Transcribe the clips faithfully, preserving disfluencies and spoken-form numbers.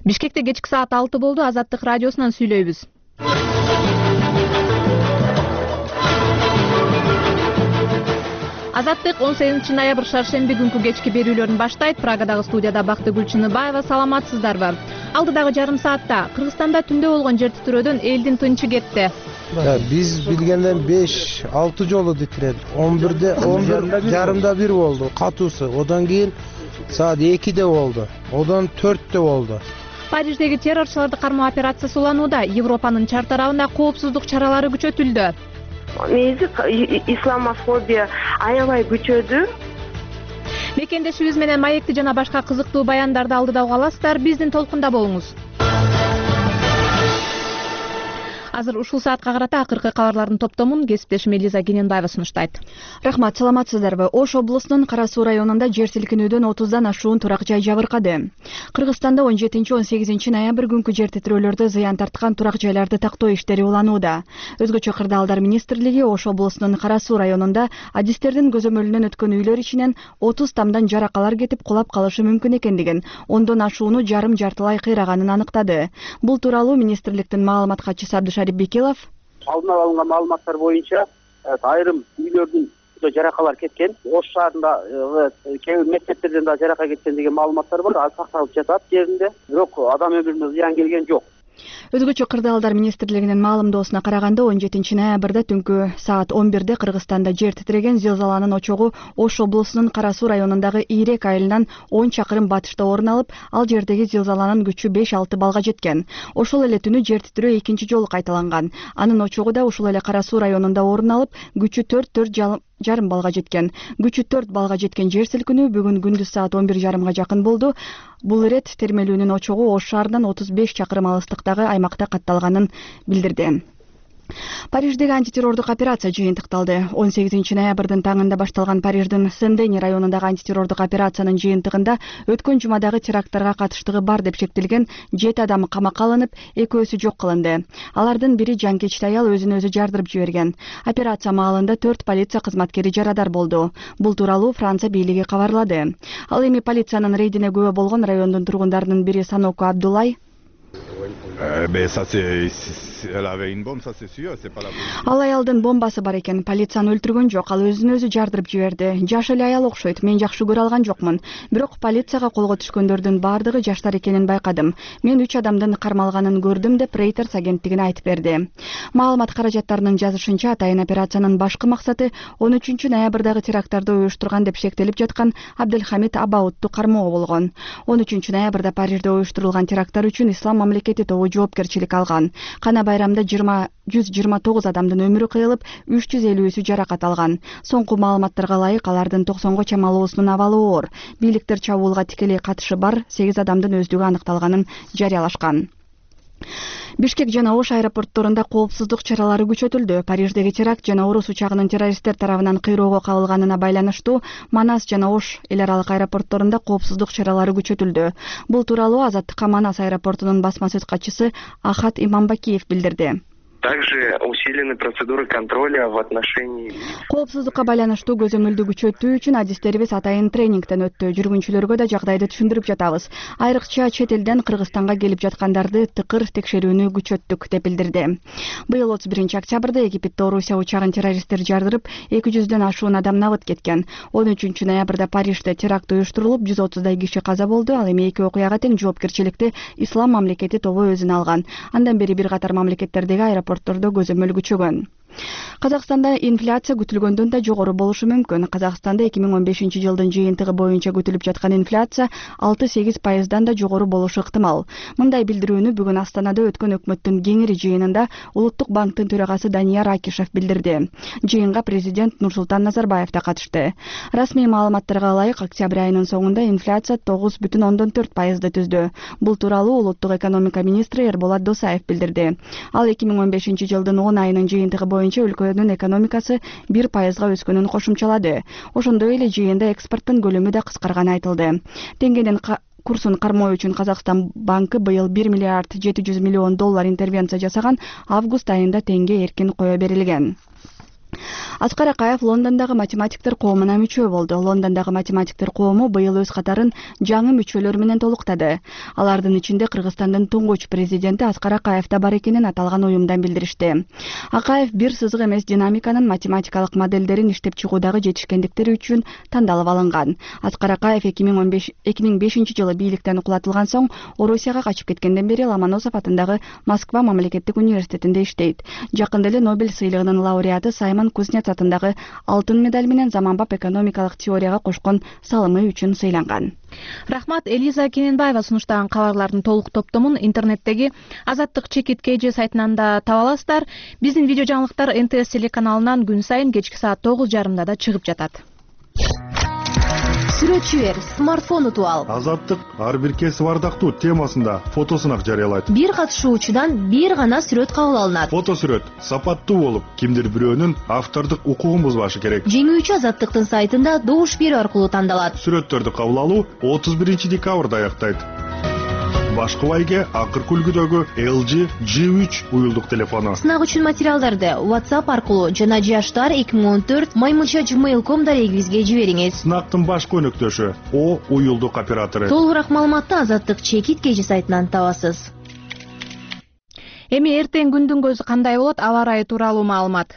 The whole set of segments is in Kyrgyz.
Бишкекте кечки саат алты болду. Азаттык радиосунан сүйлөйбүз. Азаттык он сегизинчи ноябрь шаршемби күнкү кечки берүүлөрүн баштайт. Прагадагы студияда Бактыгүл Чыныбаева. Саламатсыздарбы? Алдыдагы жарым саатта Кыргызстанда түндө болгон жер титирөөдөн элдин тынчы кетти. Биз билгенден беш алты жолу титирет. он бирде он бир жарымда бир болду катуусу. Одан кийин саат экиде болду. Одан төрттө болду. Париждеги террорчуларды кармоо операциясы уланууда. Европанын чар тарабында коопсуздук чаралары күчөтүлдү. Негизи исламофобия аябай күчөдү. Мекендешибиз менен маекти жана башка кызыктуу баяндарды алдыда уга аласыздар. Биздин толкунда болуңуз. Азыр ушул саатка карата акыркы кабарлардын топтомун кесиптешим Элиза Кененбаева сунуштайт. Рахмат, саламатсыздарбы? Ош облусунун Кара Суу районунда жер силкинүүдөн отуздан ашуун турак жай жабыркады. Кыргызстанда он жетинчи он сегизинчи ноябрь күнкү жер титирөөлөрдө зыян тарткан турак жайларды тактоо иштери уланууда. Өзгөчө кырдаалдар министрлиги Ош облусунун Кара Суу районунда адистердин көзөмөлүнөн өткөн үйлөр ичинен отуз тамдан жаракалар кетип кулап калышы мүмкүн экендигин, ондон ашууну жарым жартылай кыйраганын аныктады. Бул тууралуу министрликтин маалымат катчысы Абдышарип Бекелов алдын ала алынган маалыматтар боюнча айрым үйлөрдүн жаракалар кеткен, Ош шаарында кээ бир мектептерден да жарака кеткен деген маалыматтар бар. Ал сакталып жатат жеринде, бирок адам өмүрүнө зыян келген жок. Өзгөчө кырдаалдар министрлигинин маалымдоосуна караганда он жетинчи ноябрда түнкү саат он бирде Кыргызстанда жер титиреген зилзаланын очогу Ош облусунун Кара Суу районундагы Ийрек айылынан он чакырым батышта орун алып, ал жердеги зилзаланын күчү беш алты балга жеткен. Ошол эле түнү жер титирөө экинчи жолу кайталанган. Анын очогу да ушул эле Кара Суу районунда орун алып, күчү төрт төрт жарым балга жеткен. Күчү төрт балга жеткен жер силкинүү бүгүн күндүз саат он бир жарымга жакын болду. Бул ирет термелүүнүн очогу Ош шаарынан отуз беш чакырым алыстыктагы аймакта катталганын билдирди. Париждеги антитеррордук операция жыйынтыкталды. он сегизинчи ноябрдын таңында башталган Париждин Сен-Дени районундагы антитеррордук операциянын жыйынтыгында өткөн жумадагы теракттарга катыштыгы бар деп шектелген жети адам камакка алынып, экөөсү жок кылынды. Алардын бири жанкечти аял өзүн өзү жардырып жиберген. Операция маалында төрт полиция кызматкери жарадар болду. Бул тууралуу Франция бийлиги кабарлады. Ал эми полициянын рейдине күбө болгон райондун тургундарынын бири Саноку Абдулай Ал аялдын бомбасы бар экен, полицияны өлтүргөн жок, ал өзүн өзү жардырып жиберди. Жаш эле аял окшойт, мен жакшы көрө алган жокмун. Бирок полицияга колго түшкөндөрдүн баардыгы жаштар экенин байкадым. Мен үч адамдын кармалганын көрдүм деп Reuters агенттигине айтып берди. Маалымат каражаттарынын жазышынча, атайын операциянын башкы максаты он үчүнчү ноябрдагы теракттарды уюштурган деп шектелип жаткан Абделхамид Абаутту кармоо болгон. он үчүнчү ноябрда Парижде уюштурулган теракттар үчүн Ислам мамлекети тобу жоопкерчилик алган. Кана байрамда жүз жыйырма тогуз адамдын өмүрү кыйылып, үч жүз элүүсү жаракат алган. Соңку маалыматтарга ылайык алардын токсонго чамалуусунун абалы оор. Бийликтер чабуулга тикелей катышы бар сегиз адамдын өздүгү аныкталганын жарыялашкан. Бишкек жана Ош аэропортторунда коопсуздук чаралары күчөтүлдү. Париждеги теракт жана Орус учагынын террористтер тарабынан кыйроого кабылганына байланыштуу Манас жана Ош эл аралык аэропортторунда коопсуздук чаралары күчөтүлдү. Бул тууралуу Азаттыкка Манас аэропортунун басма сөз катчысы Ахат Имамбакиев билдирди. Также усилены процедуры контроля в отношении... Коопсуздукка байланыштуу көзөмөлдү күчөтүү үчүн адистерибиз атайын тренингден өттү. Жүргүнчүлөргө да жагдайды түшүндүрүп жатабыз. Айрыкча чет элден Кыргызстанга келип жаткандарды тыкыр текшерүүнү күчөттүк деп билдирди. Быйыл отуз биринчи октябрда Египетте Орусия учагын террористтер жардырып, эки жүздөн ашуун адам набыт кеткен. он үчүнчү ноябрда Парижде теракт уюштурулуп, жүз отуздай киши каза болду. Ал эми эки окуяга тең жоопкерчиликти Ислам мамлекети тобу өзүнө алган. Андан бери бир катар мамлекеттердеги аэропорттордо көзөмөл күчөгөн. Казакстанда инфляция күтүлгөндөн да жогору болушу мүмкүн. Казакстанда эки миң он бешинчи жылдын жыйынтыгы боюнча күтүлүп жаткан инфляция алты сегиз пайыздан да жогору болушу ыктымал. Мындай билдирүүнү бүгүн Астанада өткөн өкмөттүн кеңири жыйынында Улуттук банктын төрагасы Данияр Акишев билдирди. Жыйынга президент Нурсултан Назарбаев да катышты. Расмий маалыматтарга ылайык, октябрь айынын соңунда инфляция тогуз бүтүн ондон төрт пайызды түздү. Бул тууралуу Улуттук экономика министри Эрболат Досаев билдирди. Ал эки миң он бешинчи жылдын он айынын жыйынтыгы боюнча өлкөнүн экономикасы бир пайызга өскөнүн кошумчалады. Ошондой эле жыйында экспорттун көлөмү да кыскарганы айтылды. Теңгенин курсун кармоо үчүн Казакстан банкы быйыл бир миллиард жети жүз миллион доллар интервенция жасаган. Август айында теңге эркин кое берилген. Аскар Акаев Лондондогу математиктер коомуна мүчө болду. Лондондогу математиктер коому быйыл өз катарын жаңы мүчөлөр менен толуктады. Алардын ичинде Кыргызстандын туңгуч президенти Аскар Акаев да бар экенин аталган уюмдан билдиришти. Акаев бир сызык эмес динамиканын математикалык моделдерин иштеп чыгуудагы жетишкендиктери үчүн тандалып алынган. Аскар Акаев эки миң бешинчи жылы бийликтен кулатылган соң Орусияга качып кеткенден бери Ломоносов атындагы Москва мамлекеттик университетинде иштейт. Жакында эле Нобель сыйлыгынын лауреаты Саймон Кузнец атындагы алтын медаль менен заманбап экономикалык теорияга кошкон салымы үчүн сыйланган. Рахмат. Элиза Кененбаева сунуштаган кабарлардын толук топтомун интернеттеги Азаттык чекит кж сайтынан да таба аласыздар. Биздин видео жаңылыктар эн тэ эс телеканалынан күн сайын кечки саат тогуз жарымда да чыгып жатат. Сүрөтчү бер, смартфон утуп ал. Азаттык ар бир кесип ардактуу темасында фотосунак жарыялайт. Бир катышуучудан бир гана сүрөт кабыл алынат. Фото сүрөт сапаттуу болуп, кимдир бирөөнүн автордук укугун бузбашы керек. Жеңүүчү Азаттыктын сайтында добуш берүү аркылуу тандалат. Сүрөттөрдү кабыл алуу отуз биринчи декабрда аяктайт. Башкы байге акыркы үлгүдөгү эл джи джи үч уюлдук телефону. Сынак үчүн материалдарды WhatsApp аркылуу жана жаштар эки миң он төрт маймылча gmail точка ком дарегибизге жибериңиз. Сынактын башкы өнөктөшү О уюлдук оператору. Толугураак маалыматты Азаттык чекит кж сайтынан табасыз. Эми эртең күндүн көзү кандай болот? Аба ырайы тууралуу маалымат.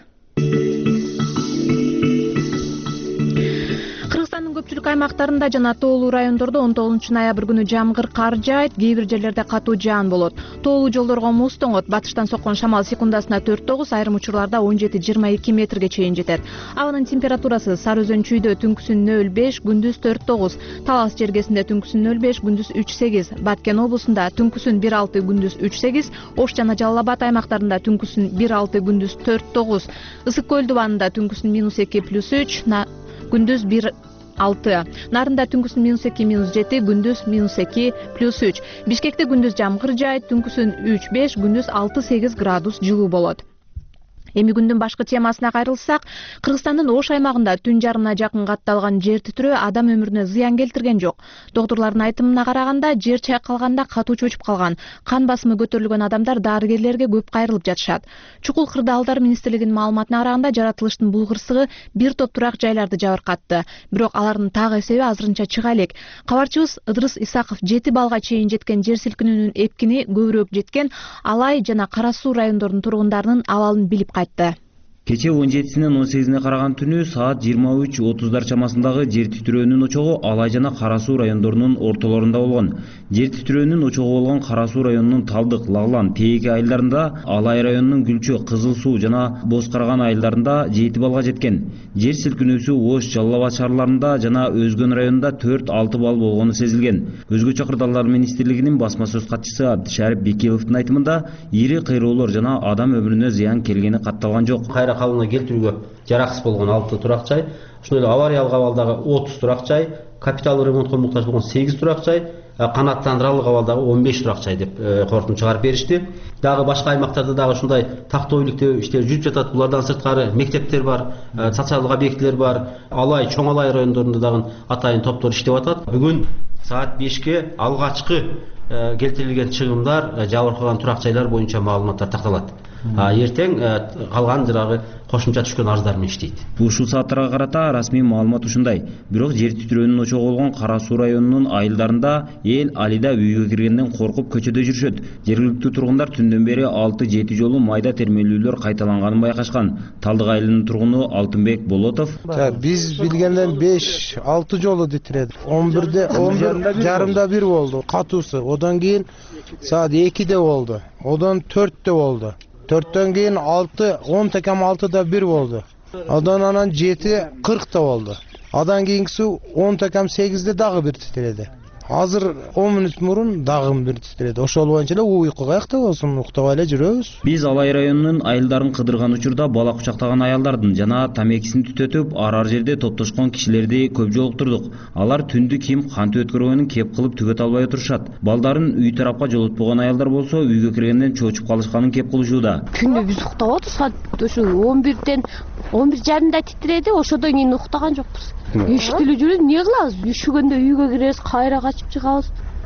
Көпчүлүк аймактарында жана тоолуу райондордо он тогузунчу ноябрь күнү жамгыр, кар жаайт, кээ бир жерлерде катуу жаан болот. Тоолуу жолдорго муз тоңот, батыштан соккон шамал секундасына төрт тогуз, айрым учурларда он жети жыйырма эки метрге чейин жетет. Абанын температурасы Сары Өзөн чүйдө түнкүсүн нөл беш, күндүз төрт тогуз, Талас жергесинде түнкүсүн нөл беш, күндүз үч сегиз, Баткен облусунда түнкүсүн бир алты, күндүз үч сегиз, Ош жана Жалал Абад аймактарында түнкүсүн бир алты, күндүз төрт тогуз, Ысык көл дубанында түнкүсүн минус эки, плюс үч, күндүз бир алты, Нарында түнкүсүн минус эки, минус жети, күндүз минус эки, плюс үч, Бишкекте күндүз жамгыр жаайт, түнкүсүн үч беш, күндүз алты сегиз градус жылуу болот. Эми күндүн башкы темасына кайрылсак, Кыргызстандын Ош аймагында түн жарымына жакын катталган жер титирөө адам өмүрүнө зыян келтирген жок. Доктурлардын айтымына караганда, жер чайкалганда катуу чочуп калган, кан басымы көтөрүлгөн адамдар дарыгерлерге көп кайрылып жатышат. Чукул кырдаалдар министрлигинин маалыматына караганда, жаратылыштын бул кырсыгы бир топ турак жайларды жабыркатты. Бирок алардын так эсеби азырынча чыга элек. Кабарчыбыз Ыдырыс Исаков жети балга чейин жеткен жер силкинүүнүн эпкини көбүрөөк жеткен Алай жана Кара Суу райондорунун тургундарынын абалын билип кайтты. Кече он жетисинен он сегизине караган түнү саат жыйырма үч отуздар чамасындагы жер титирөөнүн очогу Алай жана Кара Суу райондорунун ортолорунда болгон. Жер титирөөнүн очогу болгон Кара Суу районунун Талдык, Лаглан, Тээке айылдарында, Алай районунун Күлчө, Кызыл Суу жана Боз Караган айылдарында жети балга жеткен. Жер силкинүүсү Ош, Жалал Абад шаарларында жана Өзгөн районунда төрт алты балл болгону сезилген. Өзгөчө кырдаалдар министрлигинин басма сөз катчысы Абдышарып Бекиловдун айтымында, ири кыйроолор жана адам өмүрүнө зыян келгени катталган жок. Калына келтирүүгө жараксыз болгон алты турак жай, ошондой эле авариялык абалдагы отуз турак жай, капиталдык ремонтко муктаж болгон сегиз турак жай, канааттандырарлык абалдагы он беш турак жай деп корутуп чыгарып беришти. Дагы башка аймактарда дагы ушундай тактоо иликтөө иштери жүрүп жатат. Булардан сырткары мектептер бар, социалдык объектилер бар. Алай, Чоң Алай райондорунда дагы атайын топтор иштеп атат. Бүгүн саат бешке алгачкы келтирилген чыгымдар, жабыркаган турак жайлар боюнча маалыматтар такталат. Эртең калган жырагы кошумча түшкөн арыздар менен иштейт. Ушул сааттарга карата расмий маалымат ушундай. Бирок жер титирөөнүн очогу болгон Кара Суу районунун айылдарында эл Алида үйгө киргенден коркуп көчөдө жүрүшөт. Жергиликтүү тургундар түндөн бери алты жети жолу майда термелүүлөр кайталанганын байкашкан. Талдык айылынын тургуну Алтынбек Болотов: Биз билгенден беш алты жолу титирedi. он бирде он бир жарымда бир болду катуусу. Одан кийин саат экиде болду. Одан төрттө болду. төрттөн кийин алты, он текем алтыда бир болду. Одан анан жети кыркта болду. Адан кийинкиси он текем сегизде дагы бир титиреди. Азыр он мүнөт мурун дагы бир титиреди. Ошол боюнча эле уйку каякта болсун, уктабай эле жүрөбүз. Биз Алай районунун айылдарын кыдырган учурда бала кучактаган аялдардын жана тамекисин түтөтүп ар-ар жерде топтошкон кишилерди көп жолуктурдук. Алар түндү ким кантип өткөргөнүн кеп кылып түгөт албай отурушат. Балдарын үй тарапка жолотпогон аялдар болсо үйгө киргенден чочуп калышканын кеп кылышууда. Күнү биз уктап атабыз, саат ошо он бирден он бир жарымда титиреди, ошодон кийин уктаган жокпуз. Эшик деле жүрөт, эмне кылабыз? Үшүгөндө үйгө киребиз, кайра качып чыгабыз.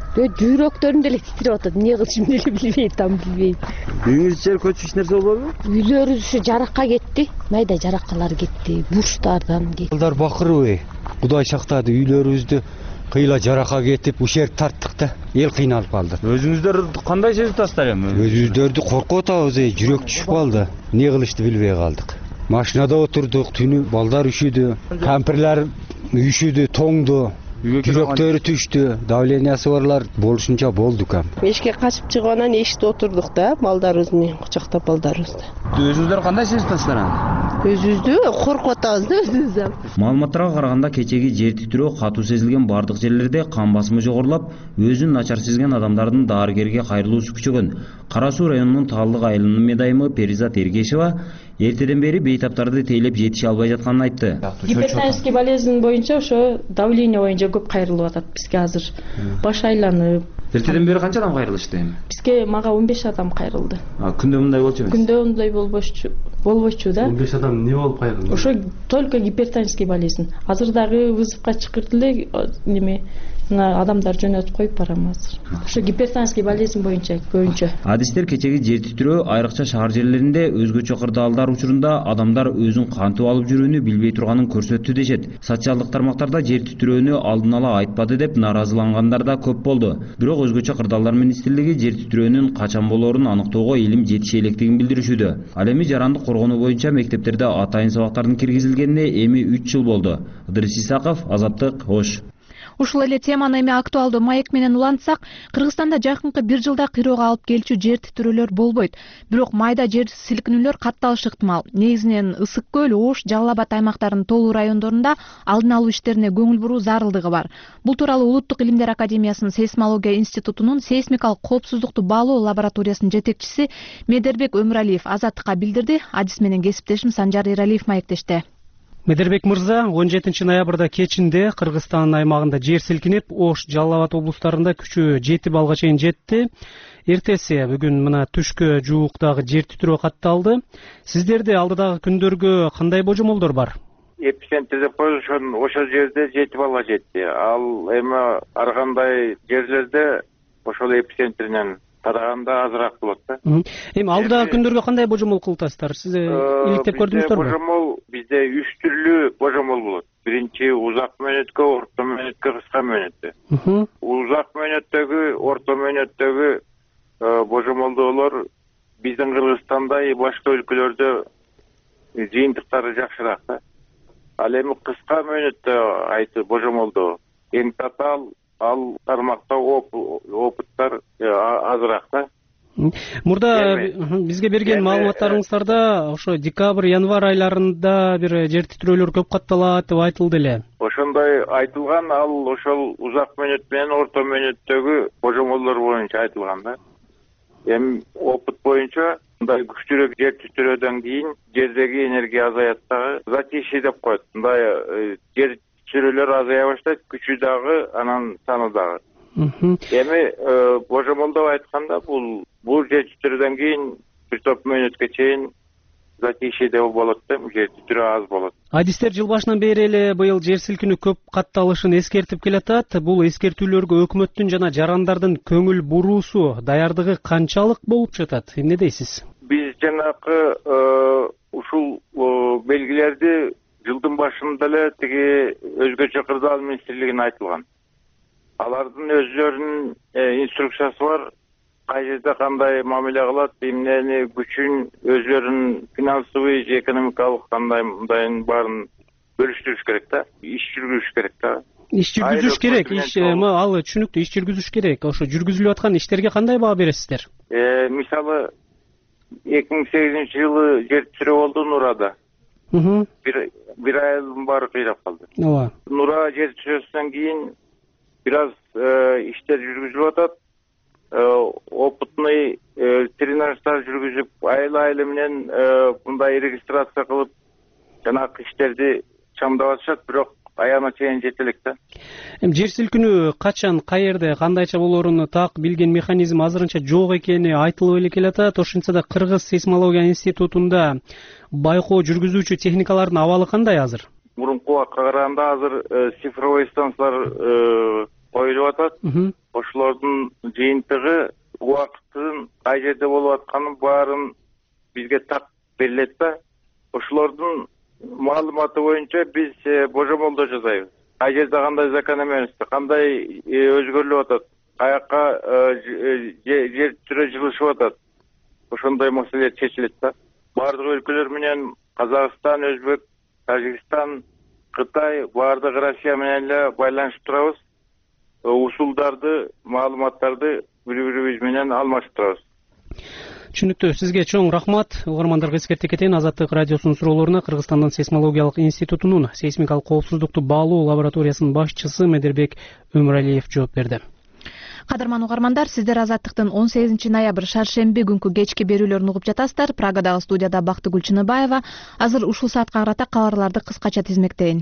жүрөктөрүм деле титирип атат, эмне кылышымды деле билбейм, там билбейм. Үйүңүз жер көчүп эч нерсе болбойбу? Үйлөрүбүз ушу жаракка кетти, майда жараккалар кетти, бурчтардан кетти. Балдар бакырбый, Кудай сактады, үйлөрүбүздү кыйла жаракка кетип, ушерт тарттык да, эл кыйналып калды. Өзүңүздөр кандай сезип атасыздар эми? Өзүбүздөрдү коркуп атабыз, жүрөк түшүп калды. Эмне кылышты билбей калдык. Машинада отурдук, түнү балдар үшүдү, кампирлер үшүдү, тоңду. Жүрөктөрү түштү, давлениясы барлар болушунча болду кам. Эшикке качып чыгып анан эшикте отурдук да, балдарыбыз менен кучактап балдарыбызды. Өзүңүздөр кандай сезип атасыздар аны? Өзүбүздү коркуп атабыз да өзүбүз. Маалыматтарга караганда кечеги жер титирөө катуу сезилген бардык жерлерде кан басымы жогорулап, өзүн начар сезген адамдардын дарыгерге кайрылуусу күчөгөн. Кара Суу районунун Таалдык айылынын медайымы Перизат Эргешева эртеден бери бейтаптарды тейлеп жетише албай жатканын айтты. Гипертонический болезнь боюнча ошо давление боюнча көп кайрылып атат бизге азыр. Баш айланып. Эртеден бери канча адам кайрылышты эми? Бизге мага он беш адам кайрылды. А күндө мындай болчу эмес? Күндө мындай болбочу, болбочу да. он беш адам эмне болуп кайрылды? Ошо только гипертонический болезнь. Азыр дагы вызовка чакырды эле, неме адамдар жөнөтүп коюп барам азыр. Ошо гипертонический болезнь боюнча көбүнчө. Адистер кечеги жер титирөө айрыкча шаар жерлеринде өзгөчө кырдаалдар учурунда адамдар өзүн кантип алып жүрүүнү билбей турганын көрсөттү дешет. Социалдык тармактарда жер титирөөнү алдын ала айтпады деп нааразылангандар да көп болду. Бирок өзгөчө кырдаалдар министрлиги жер титирөөнүн качан болоорун аныктоого илим жетише электигин билдиришүүдө. Ал эми жарандык коргонуу боюнча мектептерде атайын сабактардын киргизилгенине эми үч жыл болду. Ыдырыс Исаков, Азаттык, Ош. Ушул эле теманы эми актуалдуу маек менен улантсак, Кыргызстанда жакынкы бир жылда кыйроого алып келчү жер титирөөлөр болбойт. Бирок майда жер силкинүүлөр катталышы ыктымал. Негизинен Ысык көл, Ош, Жалал Абад аймактарынын толуу райондорунда алдын алуу иштерине көңүл буруу зарылдыгы бар. Бул тууралуу Улуттук илимдер академиясынын сейсмология институтунун сейсмикалык коопсуздукту баалоо лабораториясынын жетекчиси Медербек Өмүралиев Азаттыкка билдирди. Адис менен кесиптешим Санжар Эралиев маектешти. Медербек мырза, он жетинчи ноябрда кечинде Кыргызстандын аймагында жер силкинип, Ош, Жалал Абад облустарында күчү жети балга чейин жетти. Эртеси бүгүн мына түшкө жууктагы жер титирөө катталды. Сиздерде алдыдагы күндөргө кандай божомолдор бар? Эпицентр деп коюшкан ошол жерде жети балга жетти. Ал эми ар кандай жерлерде ошол эпицентринен тараганда азыраак болот да. Эми алдыдагы күндөргө кандай божомол кылып атасыздар? Сиз иликтеп көрдүңүздөрбү? Божомол бизде үч түрлүү божомол болот. Биринчи узак мөөнөткө, орто мөөнөткө, кыска мөөнөткө. Узак мөөнөттөгү, орто мөөнөттөгү божомолдоолор биздин Кыргызстанда и башка өлкөлөрдө жыйынтыктары жакшыраак да. Ал эми кыска мөөнөттө айтып божомолдоо эң татаал, ал тармакта опыттар азыраак да. Мурда бизге берген маалыматтарыңыздарда ошо декабрь, январь айларында бир жер титирөөлөр көп катталат деп айтылды эле. Ошондой айтылган, ал ошол узак мөөнөт менен орто мөөнөттөгү божомолдор боюнча айтылган да. Эми опыт боюнча мындай күчтүүрөөк жер титирөөдөн кийин жердеги энергия азаят дагы, затишье деп коет. Мындай жер титирөөлөр азая баштайт, күчү дагы, анан саны дагы. Эми божомолдоп айтканда бул бул жер титирөөдөн кийин бир топ мөөнөткө чейин затишье деп болот да, жер титирөө аз болот. Адистер жыл башынан бери эле быйыл жер силкинүү көп катталышын эскертип келатат. Бул эскертүүлөргө өкмөттүн жана жарандардын көңүл буруусу, даярдыгы канчалык болуп жатат? Эмне дейсиз? Биз жанакы ушул белгилерди жылдын башында эле тиги өзгөчө кырдаал министрлигине айтылган. Алардын өзлөрүнүн инструкциясы бар. Кай жерде кандай мамиле кылат, эмнени күчүн, өзлөрүнүн финансовый же экономикалык кандай мындайын баарын бөлүштүрүш керек да. Иш жүргүзүш керек да. Иш жүргүзүш керек, иш ал түшүнүктүү, иш жүргүзүш керек. Ошо жүргүзүлүп аткан иштерге кандай баа бересиздер? Мисалы эки миң сегизинчи жылы жер титирөө болду Нурада. Бир бир айдын баары кыйрап калды. Ооба. Нура жер титирөөсүнөн кийин бир аз иштер жүргүзүлүп атат. Опытный тренаждар жүргүзүп, айыл-айыл менен мындай регистрация кылып, жанагы иштерди чамдап атышат, бирок аяна чейин жете элек да. Эми жер силкинүү качан, каерде, кандайча болоорун так билген механизм азырынча жок экени айтылып эле келатат. Ошентсе да Кыргыз сейсмология институтунда байкоо жүргүзүүчү техникалардын абалы кандай азыр? Мурунку убакка караганда азыр цифровой станциялар коюлуп атат. Ошолордун жыйынтыгы убактын кай жерде болуп атканын баарын бизге так берилет да. Ошолордун маалыматы боюнча биз божомолдо жасайбыз. Кай жерде кандай закономерность, кандай өзгөрүлүп атат, каяка жер түрө жылышып атат. Ошондой маселе чечилет да. Бардык өлкөлөр менен Казакстан, Өзбек, Тажикстан, Кытай, бардык Россия менен эле байланышып турабыз. Усулдарды, маалыматтарды бири-бирибиз менен алмашып турабыз. Түшүнүктүү. Сизге чоң рахмат. Угармандарга эскертип кетейин, Азаттык радиосунун суроолоруна Кыргызстандын сейсмологиялык институтунун сейсмикалык коопсуздукту баалоо лабораториясынын башчысы Медербек Өмүралиев жооп берди. Кадырман угармандар, сиздер Азаттыктын он сегизинчи ноябрь шаршемби күнкү кечки берүүлөрүн угуп жатасыздар. Прагадагы студияда Бактыгүл Чыныбаева. Азыр ушул саатка карата кабарларды кыскача тизмектейин.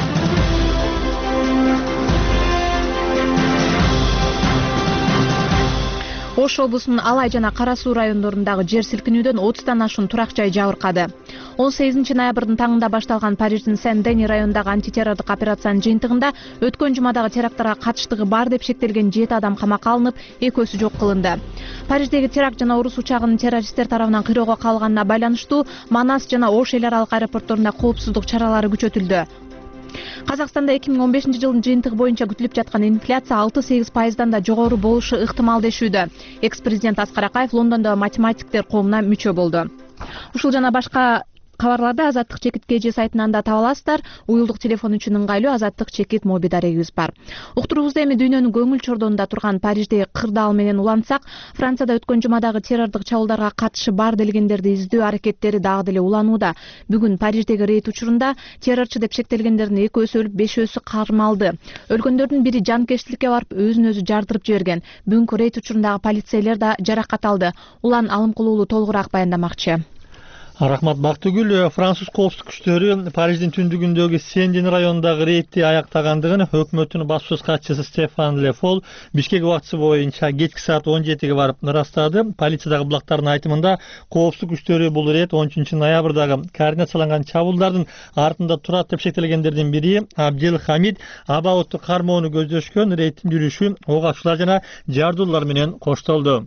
Ош облусунун Алай жана Кара Суу райондорундагы жер силкинүүдөн отуздан ашуун турак жай жабыркады. он сегизинчи ноябрдын таңында башталган Париждин Сен-Дени районундагы антитеррордук операциянын жыйынтыгында өткөн жумадагы теракттарга катыштыгы бар деп шектелген жети адам камакка алынып, экөөсү жок кылынды. Париждеги теракт жана урус учагынын террористтер тарабынан кыйроого калганына байланыштуу Манас жана Ош эл аралык аэропортторунда коопсуздук чаралары күчөтүлдү. Казакстанда эки миң он бешинчи жылдын жыйынтыгы боюнча күтүлүп жаткан инфляция алты-сегиз пайыздан да жогору болушу ыктымал дешүүдө. Экс-президент Аскар Акаев Лондондо математиктер коомуна мүчө болду. Ушул жана башка кабарларды Азаттык чекит кж сайтынан да таба аласыздар. Уюлдук телефон үчүн ыңгайлуу Азаттык чекит моби дарегибиз бар. Уктуруубузда эми дүйнөнүн көңүл чордонунда турган Париждеги кырдаал менен улантсак, Францияда өткөн жумадагы террордук чабуулдарга катышы бар делгендерди издөө аракеттери дагы деле уланууда. Бүгүн Париждеги рейд учурунда террорчу деп шектелгендердин экөөсү өлүп, бешөөсү кармалды. Өлгөндөрдүн бири жанкечтиликке барып, өзүн өзү жардырып жиберген. Бүгүнкү рейд учурундагы полицейлер да жаракат алды. Улан Алымкулуулу толугураак баяндамакчы. Рахмат Бактыгүл. Француз коопсуздук күчтөрү Париждин түндүгүндөгү Сен-Дени районундагы рейдти аяктагандыгын өкмөттүн баспасөз катчысы Стефан Ле Фол Бишкек убактысы боюнча кечки саат он жетиге барып ырастады. Полициядагы булактардын айтымында коопсуздук күчтөрү бул рейд он үчүнчү ноябрдагы координацияланган чабуулдардын артында турат деп шектелгендердин бири Абдел Хамид Абаутту кармоону көздөшкөн. Рейдтин жүрүшү ок атуучулар жана жардуулар менен коштолду.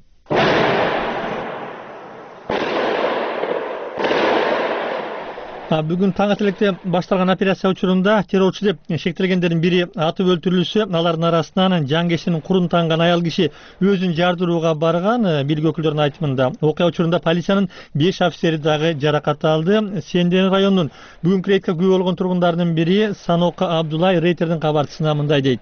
Бүгүн таң электе башталган операция учурунда террорчу деп шектелгендердин бири атып өлтүрүлсө, алардын арасынан жангешинин курун танган аял киши өзүн жардырууга барган. Бирге өкүлдөрүнүн айтымында окуя учурунда полициянын беш офицери дагы жаракат алды. Сен-Дени районунун бүгүнкү рейдке күбө болгон тургундардын бири Санока Абдулай Рейтердин кабарчысына мындай дейт.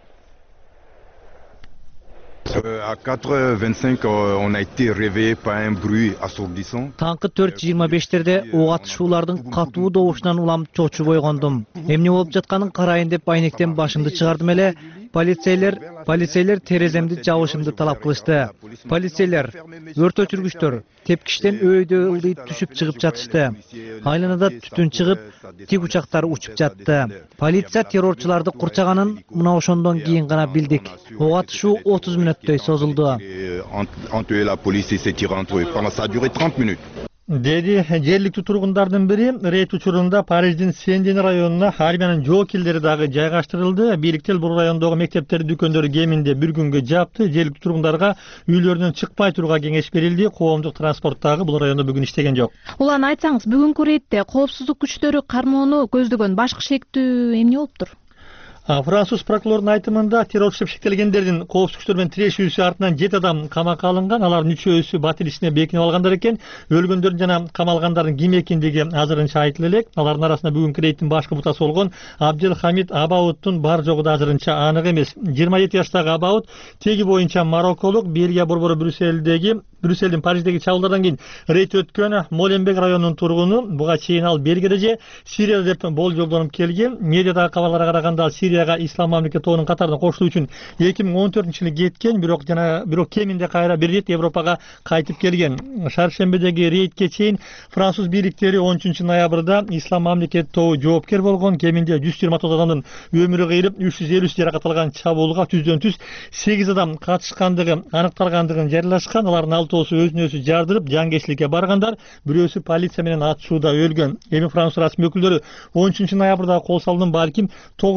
À quatre heures vingt-cinq, on a été réveillé par un bruit assourdissant. Таңкы төрт жыйырма бештерде ок атышуулардын катуу добушунан улам чочуп ойгондум. Эмне болуп жатканын карайын деп айнектен башымды чыгардым эле. Полицейлер, полицейлер тереземди жабышымды талап кылышты. Полицейлер, өрт өчүргүчтөр тепкичтен өйдө ылдый түшүп чыгып жатышты. Айланада түтүн чыгып, тик учактар учуп жатты. Полиция террорчуларды курчаганын мына ошондон кийин гана билдик. Ок атышуу отуз мүнөттөй созулду. Entre la police et ses tirants entre eux. Pendant ça a duré trente minutes. Деди жергиликтүү тургундардын бири рейд учурунда Париждин Сен-Дени районуна армиянын жоокилдери дагы жайгаштырылды. Бийликтер бул райондогу мектептер, дүкөндөрү кеминде бир күнгө жапты. Жергиликтүү тургундарга үйлөрүнөн чыкпай турууга кеңеш берилди. Коомдук транспорт дагы бул райондо бүгүн иштеген жок. Улан айтсаңыз, бүгүнкү рейдте коопсуздук күчтөрү кармоону көздөгөн башкы шектүү эмне болуптур? Француз прокурорунун айтымында террорчу деп шектелгендердин коопсуздук күчтөр менен тирешүүсү артынан жети адам камакка алынган. Алардын үчөөсү батир ичине бекинип алгандар экен. Өлгөндөрдүн жана камалгандардын ким экендиги азырынча айтыла элек. Алардын арасында бүгүнкү рейдтин башкы бутасы болгон Абдел Хамид Абауттун бар жогу да азырынча анык эмес. жыйырма жети жаштагы Абаут теги боюнча марокколук, Бельгия борбору Брюссельдеги Брюссельдин Париждеги чабуулдардан кийин рейд өткөн Моленбек районунун тургуну. Буга чейин ал Бельгияда же Сирияда деп болжолдонуп келген. Медиадагы кабарларга караганда ал Сирияга Ислам мамлекети тобунун катарына кошулуу үчүн эки миң он төртүнчү жылы кеткен, бирок жана бирок кеминде кайра бир рет Европага кайтып келген. Шаршембедеги рейдке чейин француз бийликтери он үчүнчү ноябрда Ислам мамлекети тобу жоопкер болгон. Кеминде жүз жыйырма тогуз адамдын өмүрү кыйылып, үч жүз элүүсү жаракат алган чабуулга түздөн түз сегиз адам катышкандыгы аныкталгандыгын жарыялашкан. Алардын алтоосу өзүн өзү жардырып, жангечтиликке баргандар, бирөөсү полиция менен атышууда өлгөн. Эми Француз расмий өкүлдөрү он үчүнчү ноябрда кол салдым, балким тогузунчу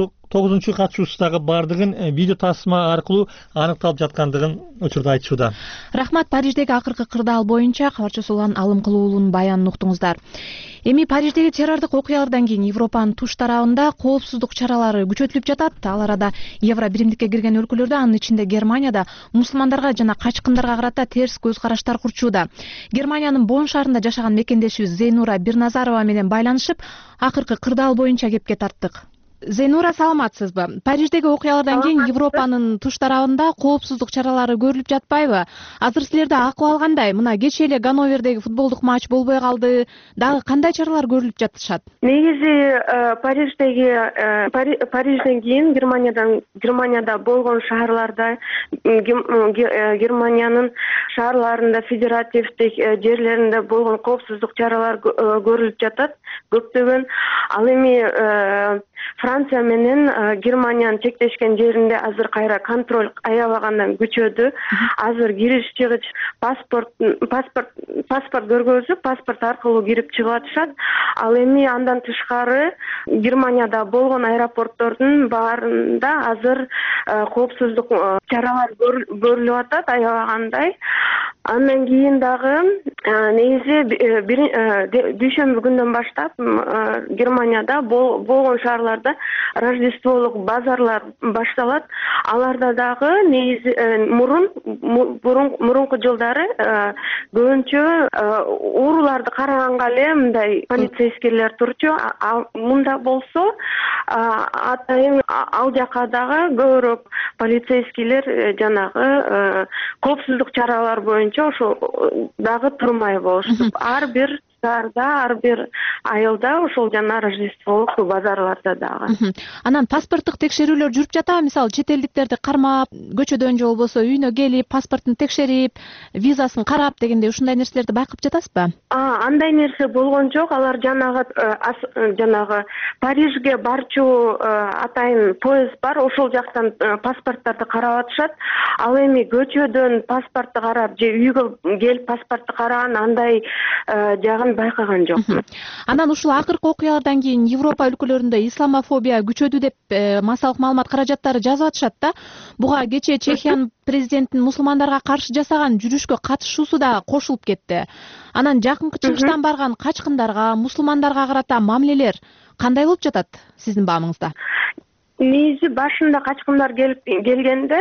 тогузунчу катышуусундагы бардыгын видео тасма аркылуу аныкталып жаткандыгын учурда айтышууда. Рахмат. Париждеги акыркы кырдаал боюнча кабарчысы Улан Алымкулуулунун баянын уктуңуздар. Эми Париждеги террордук окуялардан кийин Европанын туш тарабында коопсуздук чаралары күчөтүлүп жатат. Ал арада Евро биримдикке кирген өлкөлөрдө, анын ичинде Германияда мусулмандарга жана качкындарга карата терс көз караштар курчууда. Германиянын Бонн шаарында жашаган мекендешибиз Зейнура Бирназарова менен байланышып, акыркы кырдаал боюнча кепке тарттык. Зейнура, саламатсызбы? Париждеги окуялардан кийин Европанын туш тарабында коопсуздук чаралары көрүлүп жатпайбы? Азыр силерде акыбал кандай? Мына кечээ эле Ганновердеги футболдук матч болбой калды. Дагы кандай чаралар көрүлүп жатышат? Негизи Париждеги Парижден кийин Германиядан Германияда болгон шаарларда, Германиянын шаарларында, федеративдик жерлеринде болгон коопсуздук чаралар көрүлүп жатат. Көптөгөн ал эми Франция менен Германиянын чектешкен жеринде азыр кайра контроль аябагандан күчөдү. Азыр кириш чыгыш паспорт паспорт паспорт көргөзүп, паспорт аркылуу кирип чыгып атышат. Ал эми андан тышкары Германияда болгон аэропорттордун баарында азыр коопсуздук чаралар көрүлүп атат аябагандай. Андан кийин дагы негизи дүйшөмбү күндөн баштап Германияда болгон шаарларда Рождестволук базарлар башталат. Аларда дагы негизи мурун мурунку жылдары көбүнчө ууруларды караганга эле мындай полицейскийлер турчу. Мында болсо атайын ал жака дагы көбүрөөк полицейскийлер жанагы коопсуздук чаралар боюнча ошо дагы турмай болушту. Ар бир шаарда, ар бир айылда ошол жана Рождестволук базарларда дагы. Анан паспорттук текшерүүлөр жүрүп жатабы? Мисалы чет элдиктерди кармап, көчөдөн же болбосо үйүнө келип, паспортун текшерип, визасын карап дегендей ушундай нерселерди байкап жатасызбы? Андай нерсе болгон жок. Алар жанагы жанагы Парижге барчу атайын поезд бар, ошол жактан паспорттарды карап атышат. Ал эми көчөдөн паспортты карап же үйгө келип паспортты караган андай жагын байкаган жокмун. Анан ушул акыркы окуялардан кийин Европа өлкөлөрүндө исламофобия күчөдү деп массалык маалымат каражаттары жазып атышат да. Буга кечээ Чехиянын президентинин мусулмандарга каршы жасаган жүрүшкө катышуусу да кошулуп кетти. Анан жакынкы чыгыштан барган качкындарга, мусулмандарга карата мамилелер кандай болуп жатат сиздин баамыңызда? Негизи башында качкындар келип келгенде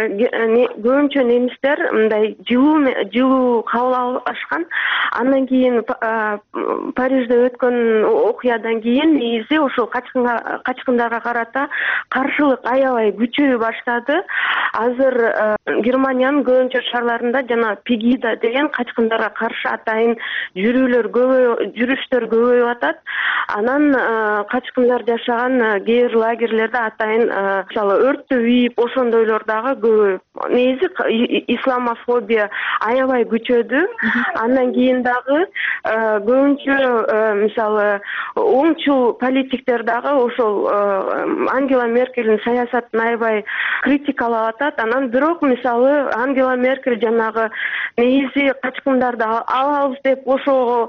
көбүнчө немистер мындай жылуу жылуу кабыл алышкан. Андан кийин Парижде өткөн окуядан кийин негизи ошол качкындарга карата каршылык аябай күчөй баштады. Азыр Германиянын көбүнчө шаарларында жана Пегида деген качкындарга каршы атайын жүрүүлөр көбөйүп, жүрүштөр көбөйүп атат. Анан качкындар жашаган кээ бир лагерлерде атайын мисалы өрттү үйүп, ошондойлор дагы көбөйүп. Негизи исламофобия аябай күчөдү. Андан кийин дагы көбүнчө мисалы оңчул политиктер дагы ошол Ангела Меркельдин саясатын аябай критикалап атат. Анан бирок мисалы Ангела Меркель жанагы негизи качкындарды алабыз деп ошого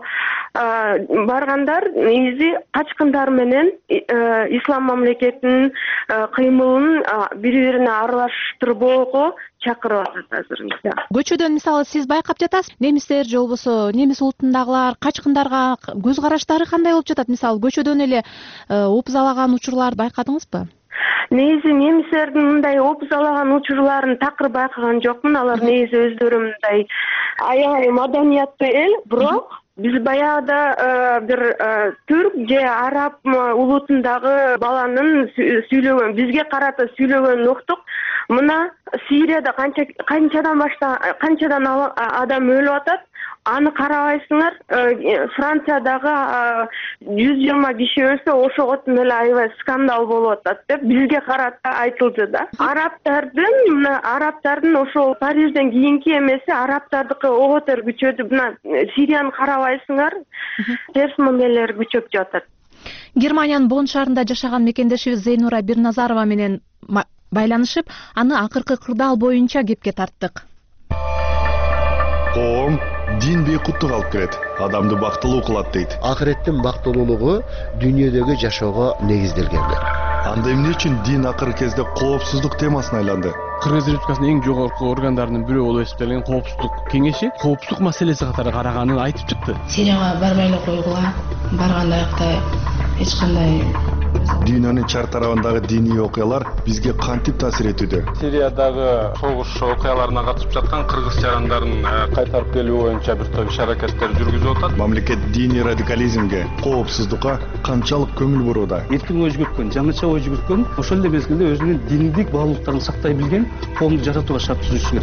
баргандар негизи качкындар менен ислам мамлекетинин кыймылын бири-бирине аралаштырбоого чакырып атат азыр. Көчөдөн мисалы сиз байкап жатасыз, немистер же болбосо немис улутундагылар качкындарга көз караштары кандай болуп жатат? Мисалы көчөдөн эле опузалаган учурларды байкадыңызбы? Негизи немистердин мындай опузалаган учурларын такыр байкаган жокмун. Алар негизи өздөрү мындай аябай маданияттуу эл, бирок биз баягыда бир түрк же араб улутундагы баланын сүйлөгөн, бизге карата сүйлөгөнүн уктук. Мына Сирияда канча канчадан башта канчадан адам өлүп атат. Аны карабайсыңар, Франциядагы жүз жыйырма киши өлсө ошого эле аябай скандал болуп атат деп бизге карата айтылды да. Арабтардын, мына арабтардын ошол Парижден кийинки эмеси арабтардыкы оготер күчөдү. Мына Сирияны карабайсыңар, терс мамилелер күчөп жатат. Германиянын Бонн шаарында жашаган мекендешибиз Зейнура Бирназарова менен байланышып, аны акыркы кырдаал боюнча кепке тарттык. Коом дин бейкуттук алып келет, адамды бактылуу кылат дейт. Акыреттин бактылуулугу дүйнөдөгү жашоого негизделген. Анда эмне үчүн дин акыркы кезде коопсуздук темасына айланды? Кыргыз Республикасынын эң жогорку органдарынын бирөө болуп эсептелген коопсуздук кеңеши коопсуздук маселеси катары караганын айтып чыкты. Сирияга барбай эле койгула, барган аякта эч кандай Дүйнөнүн чар тарабындагы диний окуялар бизге кантип таасир этүүдө? Сириядагы согуш окуяларына катышып жаткан кыргыз жарандарын кайтарып келүү боюнча бир топ иш-аракеттер жүргүзүп атат. Мамлекет диний радикализмге, коопсуздукка канчалык көңүл бурууда? Эркин ой жүгүрткөн, жаңыча ой жүгүрткөн, ошол эле мезгилде өзүнүн диндик баалуулуктарын сактай билген коомду жаратууга шарт түзүшү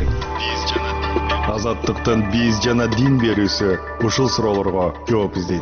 керек. Азаттыктын биз жана дин берүүсү ушул суроолорго жооп издейт.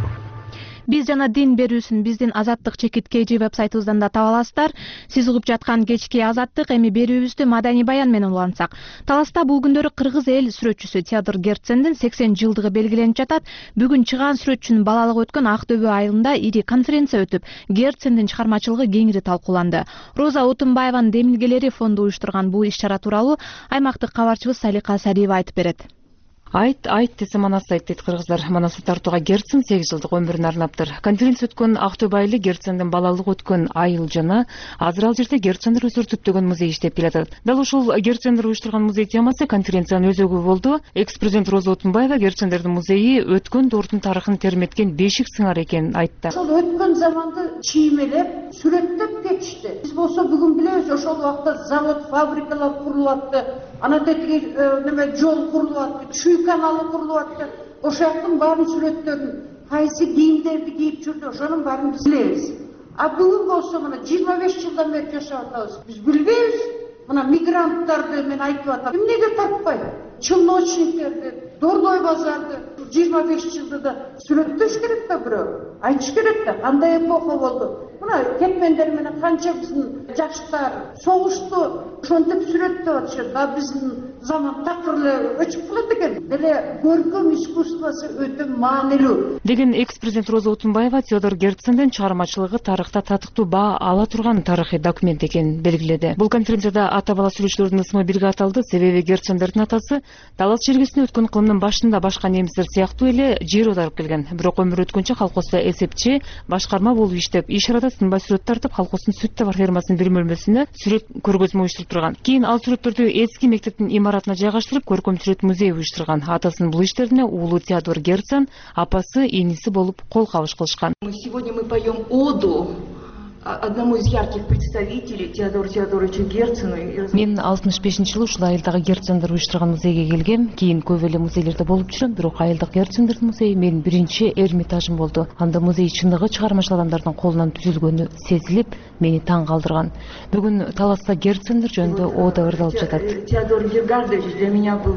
Биз жана дин берүүсүн биздин Азаттык чекит kg вебсайтыбыздан да таба аласыздар. Сиз угуп жаткан кечки Азаттык, эми берүүбүздү маданий баян менен улантсак. Таласта бул күндөрү кыргыз эл сүрөтчүсү Теодор Герцендин сексен жылдыгы белгиленип жатат. Бүгүн чыгаан сүрөтчүнүн балалыгы өткөн Актөбө айылында ири конференция өтүп, Герцендин чыгармачылыгы кеңири талкууланды. Роза Отунбаеванын демилгелери фонду уюштурган бул иш-чара тууралуу аймактык кабарчыбыз Салика Сариева айтып берет. Айт, айт десе манас айт дейт кыргыздар. Манасы тартууга Герцен сегиз жылдык өмүрүн арнаптыр. Конференция өткөн Актөбө айылы Герцендин балалыгы өткөн айыл жана азыр ал жерде Герцендер өздөрү түптөгөн музей иштеп келатат. Дал ушул Герцендер уюштурган музей темасы конференциянын өзөгү болду. Экс-президент Роза Отунбаева Герцендердин музейи өткөн доордун тарыхын терметкен бешик сыңар экенин айтты. Ошол өткөн заманды чиймелеп, сүрөттөп кетишти. Биз болсо бүгүн билебиз, ошол убакта завод, фабрикалар курулатты. Ана тетиги неме жол курулатты, чүй каналы курулатты. Ошояктын баарын сүрөттөрүн, кайсы кийимдерди кийип жүрдү, ошонун баарын биз билебиз. А бүгүн болсо мына жыйырма беш жылдан бери жашап атабыз. Биз билбейбиз. Мына мигранттарды мен айтып атам. Эмнеге тартпайт? Челночниктерди, Дордой базарды жыйырма беш жылда да сүрөттөш керек да бирөө. Айтыш керек да, кандай эпоха болду. Мына кетмендер менен канча биздин жаштар согушту ошентип сүрөттөп атышат. А биздин заман такыр эле өчүп калат экен. Деле көркөм искусствосу өтө маанилүү деген экс-президент Роза Отунбаева Теодор Герцендин чыгармачылыгы тарыхта татыктуу баа ала турган тарыхый документ экенин белгиледи. Бул конференцияда ата бала сүрөтчүлөрдүн ысымы бирге аталды. Себеби Герцендердин атасы талас чергесине өткөн кылымдын башында башка немистер сыяктуу эле жер аударып келген. Бирок өмүрү өткөнчө колхоздо эсепчи, башкарма болуп иштеп, иш арада сынбай сүрөт тартып, колхоздун сүт товар фермасынын бир бөлмөсүнө сүрөт көргөзмө уюштуруп турган. Кийин ал сүрөттөрдү эски мектептин имаратына жайгаштырып, көркөм сүрөт музей уюштурган. Атасынын бул иштерине уулу Теодор Герцен, апасы иниси болуп кол кабыш кылышкан. Сегодня мы поем оду одному из ярких представителей Теодору Теодоровичу Герцену. Мен алтымыш бешинчи жылы ушул айылдагы Герцендер уюштурган музейге келгем. Кийин көп эле музейлерде болуп жүрөм, бирок айылдык Герцендердин музейи менин биринчи эрмитажым болду. Анда музей чындыгы чыгармачыл адамдардын колунан түзүлгөнү сезилип, мени таң калтырган. Бүгүн Таласта Герцендер жөнүндө ода ырдалып жатат. Теодор Гергардович для меня был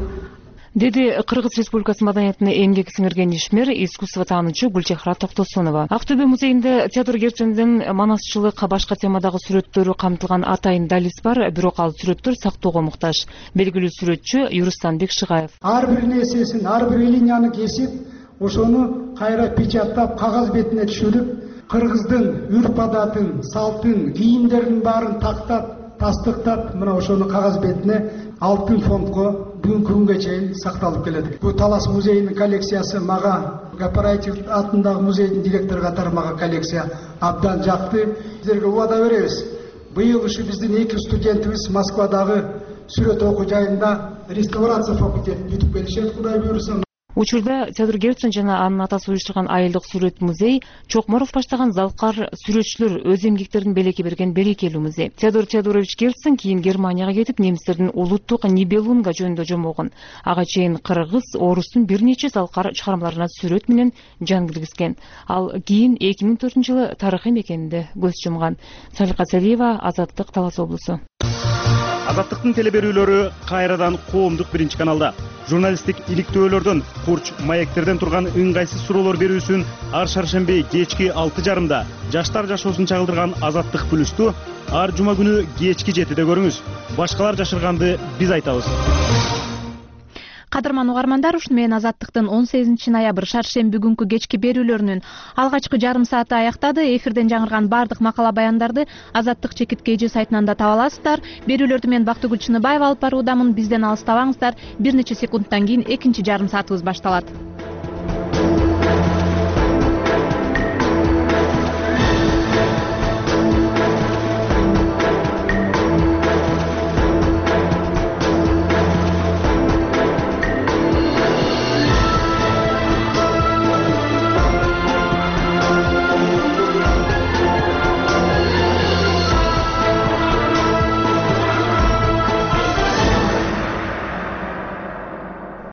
деди Кыргыз Республикасы маданиятына эмгек сиңирген ишмер, искусство таануучу Гүлчехра Токтосунова. Актөбө музейинде Теодор Герцендин манасчылык, башка темадагы сүрөттөрү камтылган атайын далис бар, бирок ал сүрөттөр сактоого муктаж. Белгилүү сүрөтчү Юрустанбек Шыгаев. Ар бир нерсесин, ар бир линияны кесип, ошону кайра печаттап, кагаз бетине түшүрүп, кыргыздын үрп адатын, салтын, кийимдердин баарын тактап, тастыктап, мына ошону кагаз бетине алтын фондго бүгүнкү күнгө чейин сакталып келет. Бул Талас музейинин коллекциясы мага, кооператив атындагы музейдин директору катары мага коллекция абдан жакты. Сиздерге убада беребиз. Быйыл ушу биздин эки студентибиз Москвадагы сүрөт окуу жайында реставрация факультетин бүтүп келишет, Кудай буйруса. Учурда Теодор Герцен жана анын атасы уюштурган айылдык сүрөт музей Чокморов баштаган залкар сүрөтчүлөр өз эмгектерин белекке берген берекелүү музей. Теодор Теодорович Герцен кийин Германияга кетип немистердин улуттук Нибелунга жөнүндө жомогон. Ага чейин кыргыз, орустун бир нече залкар чыгармаларына сүрөт менен жан киргизген. Ал кийин эки миң төртүнчү жылы тарыхый мекенинде көз жумган. Салика Салиева, Азаттык, Талас облусу. Азаттыктын телеберүүлөрү кайрадан коомдук биринчи каналда. Журналисттик иликтөөлөрдөн, курч маектерден турган ыңгайсыз суроолор берүүсүн ар шаршемби кечки алты жарымда жаштар жашоосун чагылдырган Азаттык плюсту ар жума күнү кечки жетиде көрүңүз. Башкалар жашырганды биз айтабыз. Кадырман угармандар, ушуну менен Азаттыктын он сегизинчи ноябрь шаршемби күнкү кечки берүүлөрүнүн алгачкы жарым сааты аяктады. Эфирден жаңырган бардык макала баяндарды Азаттык чекит kg сайтынан да таба аласыздар. Берүүлөрдү мен Бактыгүл Чыныбаева алып баруудамын. Бизден алыстабаңыздар. Бир нече секундтан кийин экинчи жарым саатыбыз башталат.